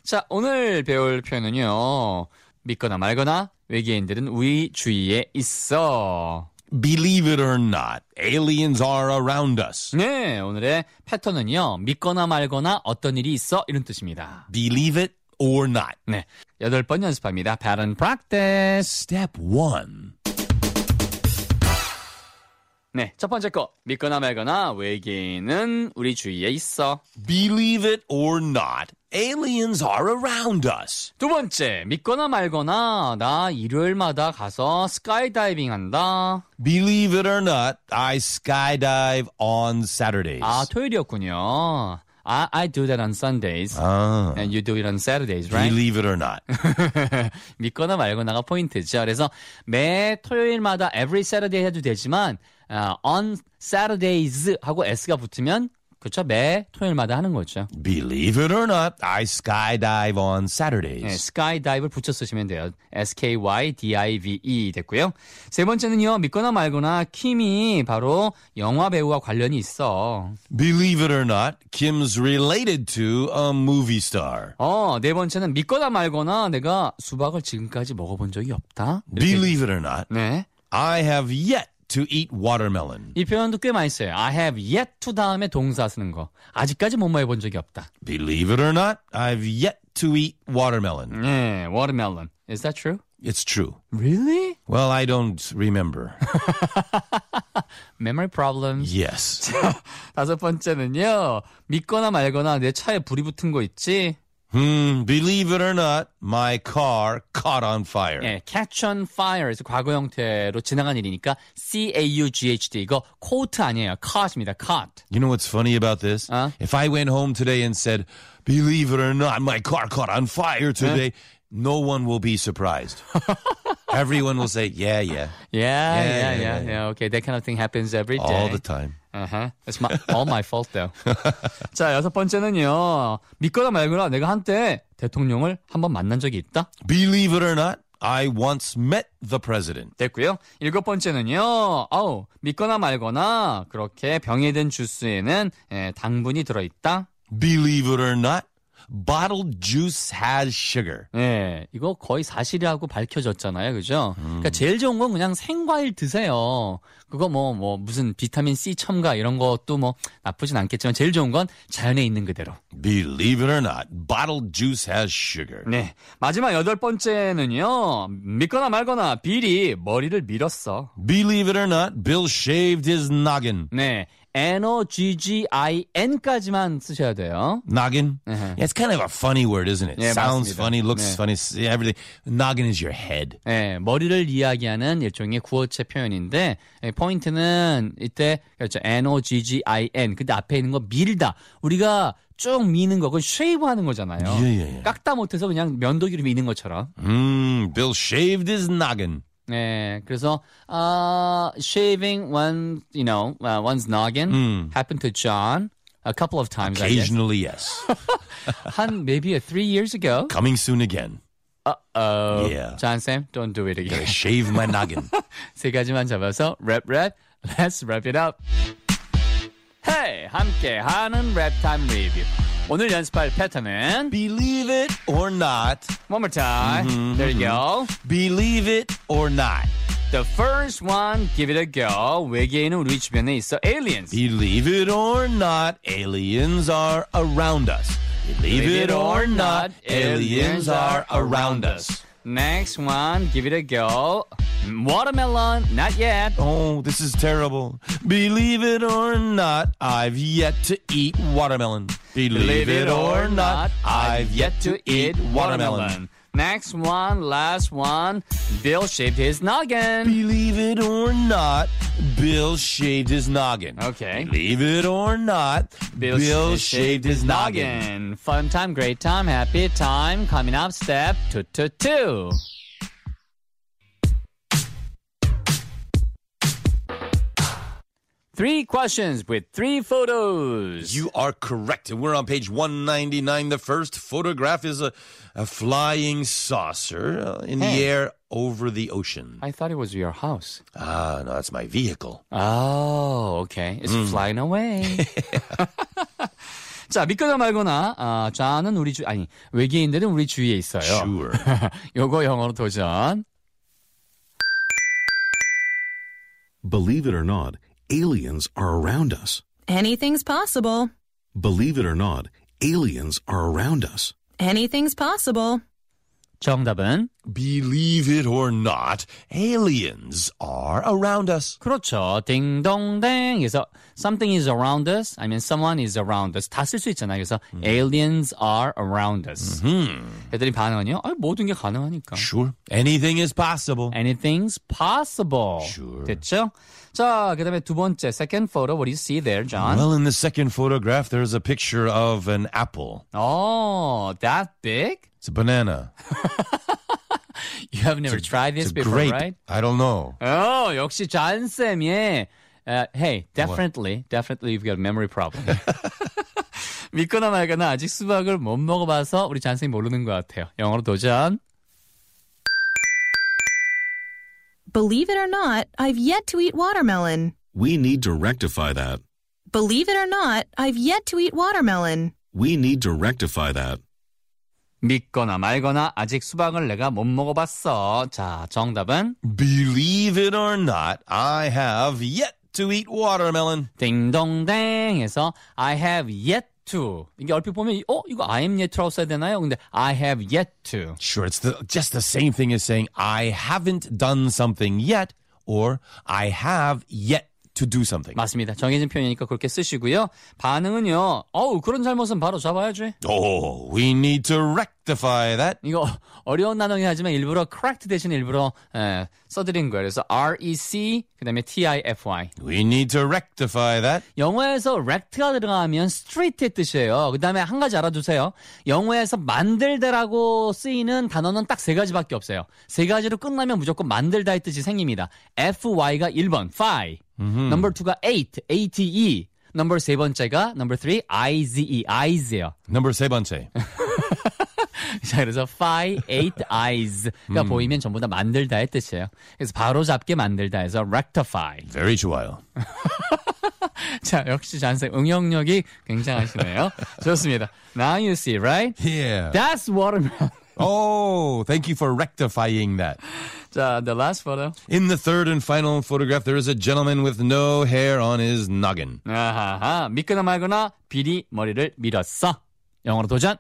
자, 오늘 배울 표현은요. 믿거나 말거나 외계인들은 우리 주위에 있어. Believe it or not, aliens are around us. 네, 오늘의 패턴은요. 믿거나 말거나 어떤 일이 있어 이런 뜻입니다. Believe it or not. 네, 8번 연습합니다. Pattern practice. Step 1. 네, 첫 번째 거. 믿거나 말거나 외계인은 우리 주위에 있어. Believe it or not, aliens are around us. 두 번째. 믿거나 말거나 나 일요일마다 가서 스카이다이빙 한다. Believe it or not, I skydive on Saturdays. 아, 토요일이었군요. I do that on Sundays. And you do it on Saturdays, right? Believe it or not. 믿거나 말거나가 포인트죠. 그래서 매 토요일마다 every Saturday 해도 되지만 on Saturdays 하고 S가 붙으면 그렇죠. 매 토요일마다 하는 거죠. Believe it or not, I skydive on Saturdays. 네, skydive를 붙여 쓰시면 돼요. SKYDIVE 됐고요. 세 번째는요. 믿거나 말거나 킴이 바로 영화 배우와 관련이 있어. Believe it or not, Kim's related to a movie star. 네 번째는 믿거나 말거나 내가 수박을 지금까지 먹어본 적이 없다. 이렇게. Believe it or not, 네. I have yet to eat watermelon. 이 표현도 꽤 많이 써요. I have yet to 다음에 동사 쓰는 거. 아직까지 못 먹어본 적이 없다. Believe it or not, I've yet to eat watermelon. 네, watermelon. Is that true? It's true. Really? Well, I don't remember. Memory problems. Yes. 다섯 번째는요. 믿거나 말거나 내 차에 불이 붙은 거 있지? Believe it or not, my car caught on fire. 예, catch on fire에서 과거 형태로 지나간 일이니까 C-A-U-G-H-T 이거 caught 아니에요. caught입니다. caught. You know what's funny about this? If I went home today and said, believe it or not, my car caught on fire today, no one will be surprised. Everyone will say, yeah. Yeah. Okay, that kind of thing happens every day. All the time. It's all my fault though. 자, 여섯 번째는요. 믿거나 말거나 내가 한때 대통령을 한번 만난 적이 있다. Believe it or not, I once met the president. 됐고요. 일곱 번째는요. 믿거나 말거나 그렇게 병에 든 주스에는 당분이 들어있다. Believe it or not, bottled juice has sugar. 네, 이거 거의 사실이라고 밝혀졌잖아요. 그죠? 그러니까 제일 좋은 건 그냥 생과일 드세요. 그거 무슨 비타민 C 첨가 이런 것도 나쁘진 않겠지만 제일 좋은 건 자연에 있는 그대로. Believe it or not, bottled juice has sugar. 네, 마지막 여덟 번째는요. 믿거나 말거나 빌이 머리를 밀었어. Believe it or not, Bill shaved his noggin. 네, N-O-G-G-I-N까지만 쓰셔야 돼요. Noggin? Yeah, it's kind of a funny word, isn't it? 네, Sounds 맞습니다. funny, looks funny, everything. Noggin is your head. 네, 머리를 이야기하는 일종의 구어체 표현인데 포인트는 이때 그렇죠. N-O-G-G-I-N 근데 앞에 있는 거 밀다. 우리가 쭉 미는 거 그건 shave 하는 거잖아요. 예. 깎다 못해서 그냥 면도기로 미는 것처럼. Bill shaved his noggin. 네, 그래서 shaving one's noggin happened to John a couple of times. Occasionally, yes. maybe 3 years ago. Coming soon again. Uh-oh. Yeah. John Sam, don't do it again. Shave my noggin. 세 가지만 잡아서 rap. Let's wrap it up. Hey, 함께 하는 랩 타임 리뷰. 오늘 연습할 패턴은 Believe it or not. one more time. There you go. Believe it or not. The first one, give it a go. 외계인은 우리 주변에 있어. Aliens. Believe it or not, aliens are around us. Believe it or not, aliens are around us. Next one, give it a go. Watermelon, not yet. Oh, this is terrible. Believe it or not, I've yet to eat watermelon. Believe it or not, I've yet to eat watermelon. Next one, last one. Bill shaved his noggin. Believe it or not, Bill shaved his noggin. Okay. Believe it or not, Bill shaved his noggin. Fun time, great time, happy time. Coming up, step 2. 3 questions with 3 photos. You are correct. And we're on page 199. The first photograph is a flying saucer in the air over the ocean. I thought it was your house. No, that's my vehicle. Oh, okay. It's flying away. 자, 믿거나 말거나, 좌는 외계인들은 우리 주위에 있어요. Sure. 요거 영어로 도전. Believe it or not, aliens are around us. Anything's possible. Believe it or not, aliens are around us. Anything's possible. 정답은? Believe it or not, aliens are around us. 그렇죠. 딩동댕에서 something is around us, 아니면 someone is around us 다 쓸 수 있잖아요. 그래서 aliens are around us. 애들이 반응은요? 모든 게 가능하니까. Sure. Anything is possible. Anything's possible. Sure. 됐죠? 자, 그 다음에 두 번째, second photo. What do you see there, John? Well, in the second photograph, there's a picture of an apple. Oh, that big? It's a banana. You have never tried this It's a before, grape. right? I don't know. 역시 잔쌤, 예. Hey, definitely you've got a memory problem. 믿거나 말거나 아직 수박을 못 먹어봐서 우리 잔쌤이 모르는 것 같아요. 영어로 도전. Believe it or not, I've yet to eat watermelon. We need to rectify that. Believe it or not, I've yet to eat watermelon. We need to rectify that. 믿거나 말거나 아직 수박을 내가 못 먹어봤어. 자, 정답은? Believe it or not, I have yet to eat watermelon. 딩동댕에서 I have yet to. 이게 얼핏 보면 이거 I am yet to라고 써야 되나요? 근데 I have yet to. Sure, it's just the same thing as saying I haven't done something yet or I have yet to do something. 맞습니다. 정해진 표현이니까 그렇게 쓰시고요. 반응은요. 그런 잘못은 바로 잡아야지. Oh, we need to rectify that. 이거 어려운 단어긴 하지만 일부러 correct 대신에 일부러 써드린 거예요. 그래서 REC 그다음에 TIFY. We need to rectify that. 영어에서 rect가 들어가면 street의 뜻이에요. 그다음에 한 가지 알아두세요. 영어에서 만들다라고 쓰이는 단어는 딱 세 가지밖에 없어요. 세 가지로 끝나면 무조건 만들다의 뜻이 생깁니다. FY가 1번, fy. Number 2가 ate, ATE. Number 세 번째가 number 3, IZE, eyes예요. Number 세 번째. 자, 그래서 fy, ate, eyes가 보이면 전부 다 만들다의 뜻이에요. 그래서 바로 잡게 만들다에서 rectify. Very 좋아요. 자, 역시 잔생 응용력이 굉장하시네요. 좋습니다. Now you see, right? Yeah. That's watermelon. Oh, thank you for rectifying that. 자, the last photo. In the third and final photograph, there is a gentleman with no hair on his noggin. 아하하, 믿거나 말거나 비리 머리를 밀었어. 영어로 도전.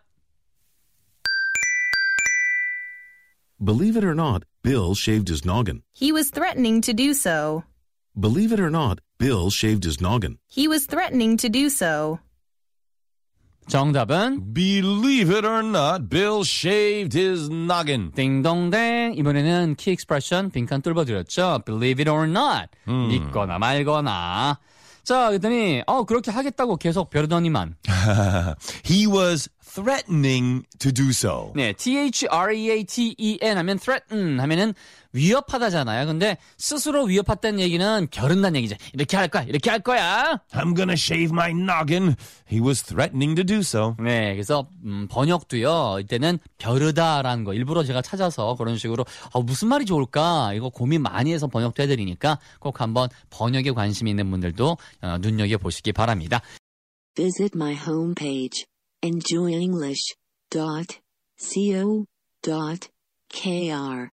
Believe it or not, Bill shaved his noggin. He was threatening to do so. Believe it or not, Bill shaved his noggin. He was threatening to do so. 정답은 Believe it or not, Bill shaved his noggin. 딩동댕. 이번에는 키 익스프레션 빈칸 뚫어드렸죠. Believe it or not. 믿거나 말거나. 자, 그랬더니 그렇게 하겠다고 계속 벼르더니만. He was threatening to do so. 네, THREATEN 하면 threaten 하면은 위협하다잖아요. 근데 스스로 위협했다는 얘기는 겨룬다는 얘기죠. 이렇게 할 거야. 이렇게 할 거야. I'm gonna shave my noggin. He was threatening to do so. 네, 그래서 번역도요. 이때는 벼르다라는 거 일부러 제가 찾아서 그런 식으로 무슨 말이 좋을까 이거 고민 많이 해서 번역도 해드리니까 꼭 한번 번역에 관심 있는 분들도 눈여겨보시기 바랍니다. Visit my homepage, enjoyenglish.co.kr.